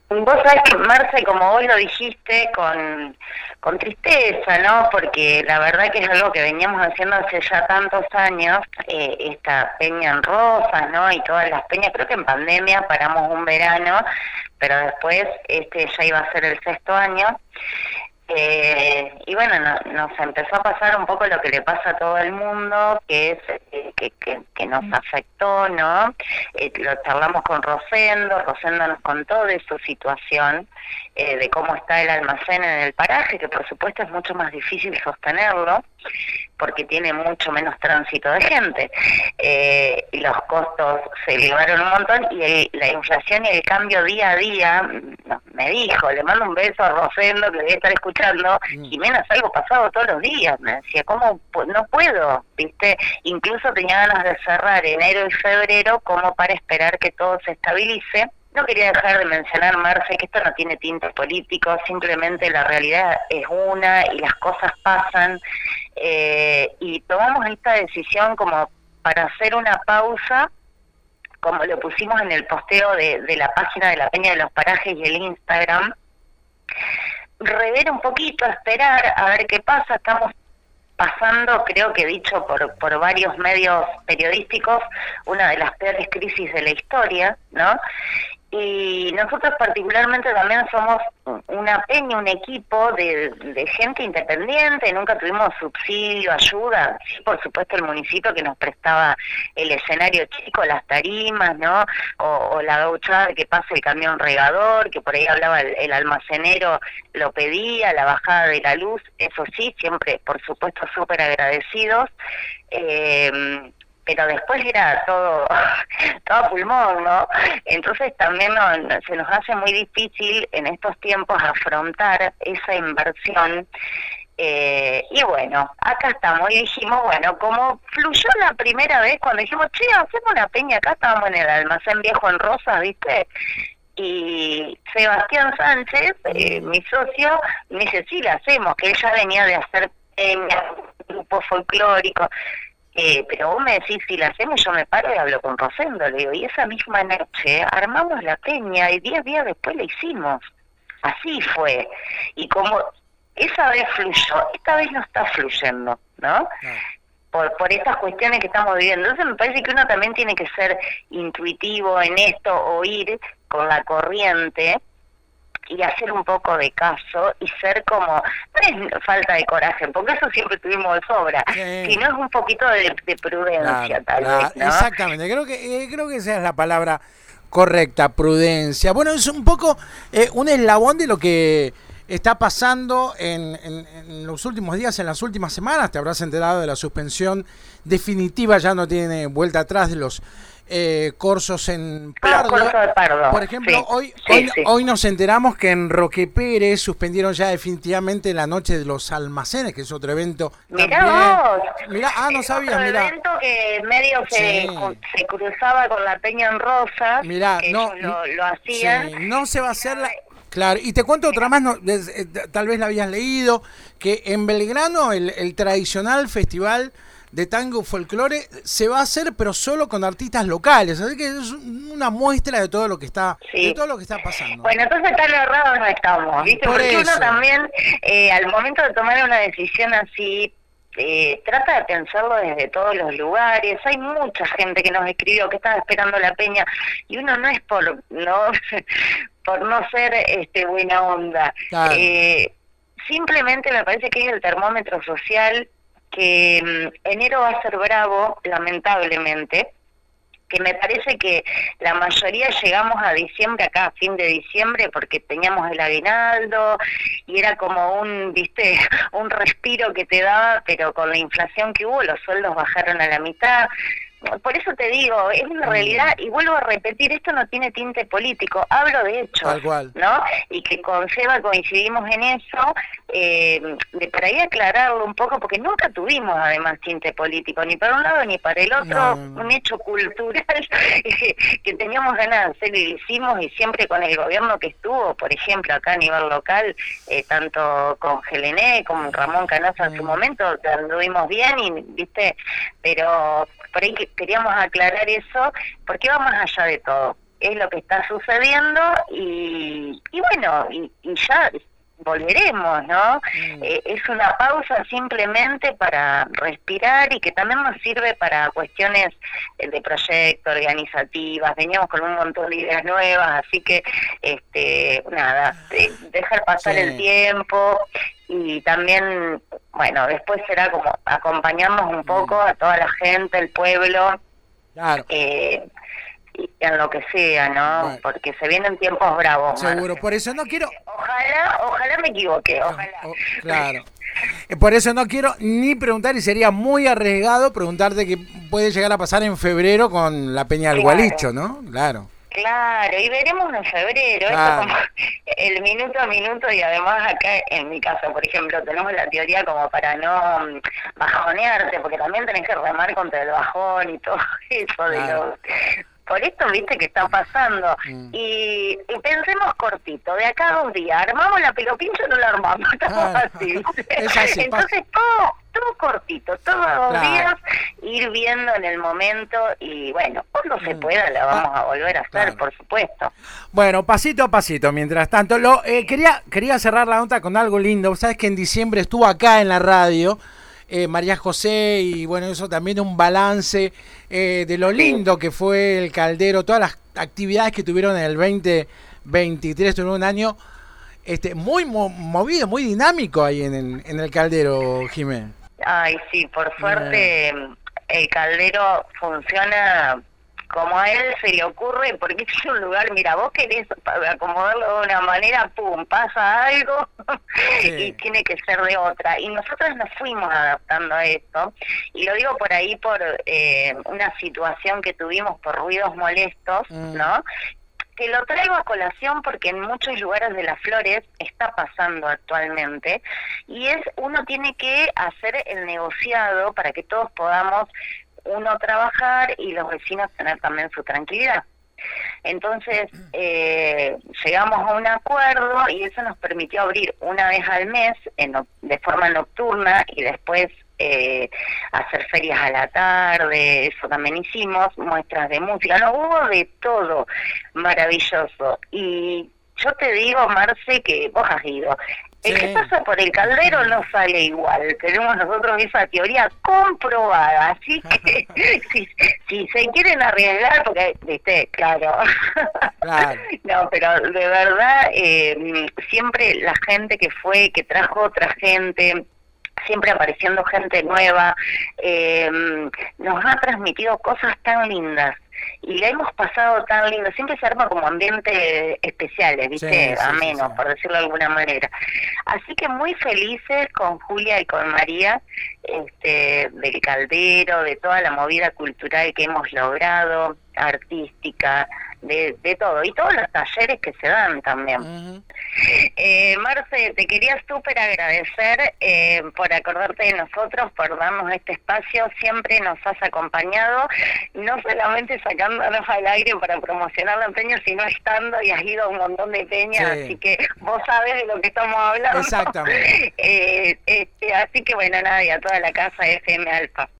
Vos sabés que, Marce, como vos lo dijiste, con tristeza, ¿no? Porque la verdad que es algo que veníamos haciendo hace ya tantos años, esta Peña en Rosas, ¿no? Y todas las peñas, creo que en pandemia paramos un verano, pero después ya iba a ser el sexto año. Y bueno, nos empezó a pasar un poco lo que le pasa a todo el mundo, que es que nos afectó, ¿no? Lo charlamos con Rosendo nos contó de su situación, de cómo está el almacén en el paraje, que por supuesto es mucho más difícil sostenerlo, porque tiene mucho menos tránsito de gente, y los costos se elevaron un montón, y la inflación y el cambio día a día, me dijo, le mando un beso a Rosendo, que debe estar escuchando, Jimena, algo pasado todos los días, me decía, ¿cómo? No puedo, ¿viste? Incluso tenía ganas de cerrar enero y febrero como para esperar que todo se estabilice. No quería dejar de mencionar, Marce, que esto no tiene tinte político, simplemente la realidad es una y las cosas pasan, y tomamos esta decisión como para hacer una pausa, como lo pusimos en el posteo de la página de la Peña de los Parajes y el Instagram, rever un poquito, esperar a ver qué pasa. Estamos pasando, creo que dicho por varios medios periodísticos, una de las peores crisis de la historia, ¿no? Y nosotros particularmente también somos una peña, un equipo de gente independiente, nunca tuvimos subsidio, ayuda, sí, por supuesto el municipio que nos prestaba el escenario chico, las tarimas, ¿no? O la gauchada que pase el camión regador, que por ahí hablaba el almacenero, lo pedía, la bajada de la luz, eso sí, siempre por supuesto súper agradecidos, pero después era todo a pulmón, ¿no? Entonces también se nos hace muy difícil en estos tiempos afrontar esa inversión, y bueno, acá estamos, y dijimos, bueno, como fluyó la primera vez cuando dijimos, che, hacemos una peña acá, estábamos en el almacén viejo en Rosas, ¿viste? Y Sebastián Sánchez, mi socio, me dice, sí, la hacemos, que ella venía de hacer peña, grupo folclórico. Pero vos me decís, si la hacemos, yo me paro y hablo con Rosendo, le digo, y esa misma noche armamos la peña y 10 días después la hicimos. Así fue. Y como esa vez fluyó, esta vez no está fluyendo, ¿no? Por estas cuestiones que estamos viviendo. Entonces me parece que uno también tiene que ser intuitivo en esto, o ir con la corriente y hacer un poco de caso y ser como, no es falta de coraje, porque eso siempre tuvimos de sobra, sino es un poquito de prudencia, tal vez, ¿no? Exactamente, creo que esa es la palabra correcta, prudencia. Bueno, es un poco un eslabón de lo que está pasando en los últimos días, en las últimas semanas. Te habrás enterado de la suspensión definitiva, ya no tiene vuelta atrás, de los corsos en Pardo. Los corsos de Pardo. Por ejemplo, hoy nos enteramos que en Roque Pérez suspendieron ya definitivamente la noche de los almacenes, que es otro evento. Mirá vos. Mirá, no sabías, otro mirá. evento que medio se cruzaba con la Peña en Rosas, mirá, que no, ellos lo hacían. Sí, no se va a hacer Claro, y te cuento otra más, tal vez la habías leído, que en Belgrano el tradicional festival de tango folclore se va a hacer, pero solo con artistas locales, así que es una muestra de todo lo que está pasando. Bueno, entonces tan errados no estamos, ¿viste? Porque uno también, al momento de tomar una decisión así, trata de pensarlo desde todos los lugares. Hay mucha gente que nos escribió que estaba esperando la peña, y uno no es por no ser buena onda, claro. Simplemente me parece que es el termómetro social, que enero va a ser bravo, lamentablemente, que me parece que la mayoría llegamos a diciembre, acá a fin de diciembre, porque teníamos el aguinaldo y era como un respiro que te daba, pero con la inflación que hubo, los sueldos bajaron a la mitad. Por eso te digo, es una realidad, y vuelvo a repetir, esto no tiene tinte político, hablo de hechos, tal cual, ¿no? Y que con Seba coincidimos en eso, de por ahí aclararlo un poco, porque nunca tuvimos además tinte político, ni para un lado ni para el otro, un hecho cultural que teníamos ganas de hacer y lo hicimos, y siempre con el gobierno que estuvo, por ejemplo, acá a nivel local, tanto con Gelené como con Ramón Canosa en su momento, anduvimos bien, y viste, pero por ahí queríamos aclarar eso, porque va más allá de todo. Es lo que está sucediendo, y bueno, y ya volveremos, ¿no? Es una pausa simplemente para respirar y que también nos sirve para cuestiones de proyecto, organizativas. Veníamos con un montón de ideas nuevas, así que, nada, dejar pasar el tiempo y también, bueno, después será como acompañarnos un poco a toda la gente, el pueblo. Claro. En lo que sea, ¿no? Bueno. Porque se vienen tiempos bravos. Seguro, Marce. por eso no quiero... Ojalá me equivoque, ojalá. Claro. Por eso no quiero ni preguntar, y sería muy arriesgado preguntarte qué puede llegar a pasar en febrero con la Peña del Gualicho, ¿no? Claro. Claro, y veremos en febrero, Claro. esto como el minuto a minuto, y además acá en mi casa, por ejemplo, tenemos la teoría como para no bajonearte, porque también tenés que remar contra el bajón y todo eso de Claro. por esto, viste, que está pasando. Y pensemos cortito, de acá a 2 días, ¿armamos la pelopincho o no la armamos? Estamos Claro. así, ¿viste? Es así, Entonces todo cortito, todos 2 Claro. días, ir viendo en el momento, y bueno, cuando se pueda la vamos a volver a hacer, Claro. por supuesto. Bueno, pasito a pasito, mientras tanto. Quería cerrar la nota con algo lindo. Sabes que en diciembre estuvo acá en la radio María José, y bueno, eso también un balance de lo lindo que fue el Caldero, todas las actividades que tuvieron en el 2023, tuvieron un año muy movido, muy dinámico ahí en el Caldero, Jimé. Ay, sí, por suerte el Caldero funciona como a él se le ocurre, porque es un lugar, mira, vos querés acomodarlo de una manera, pum, pasa algo Sí. y tiene que ser de otra. Y nosotros nos fuimos adaptando a esto, y lo digo por ahí por una situación que tuvimos por ruidos molestos, ¿no? Que lo traigo a colación porque en muchos lugares de las Flores está pasando actualmente, y uno tiene que hacer el negociado para que todos podamos trabajar y los vecinos tener también su tranquilidad. Entonces llegamos a un acuerdo y eso nos permitió abrir una vez al mes de forma nocturna, y después hacer ferias a la tarde, eso también hicimos, muestras de música, no, hubo de todo, maravilloso. Y yo te digo, Marce, que vos has ido. El que pasa por el Caldero no sale igual. Tenemos nosotros esa teoría comprobada. Así que si se quieren arriesgar, porque, viste, claro. No, pero de verdad, siempre la gente que fue, que trajo otra gente, siempre apareciendo gente nueva, nos ha transmitido cosas tan lindas. Y la hemos pasado tan lindo, siempre se arma como ambientes especiales, ¿viste? Amenos, por decirlo de alguna manera. Así que muy felices con Julia y con María, del Caldero, de toda la movida cultural que hemos logrado, artística, de todo, y todos los talleres que se dan también. Marce, te quería súper agradecer por acordarte de nosotros, por darnos este espacio. Siempre nos has acompañado, no solamente sacándonos al aire para promocionar la peña, sino estando, y has ido a un montón de peñas, así que vos sabés de lo que estamos hablando. Exactamente. Así que bueno, nada, y a toda la casa FM Alfa.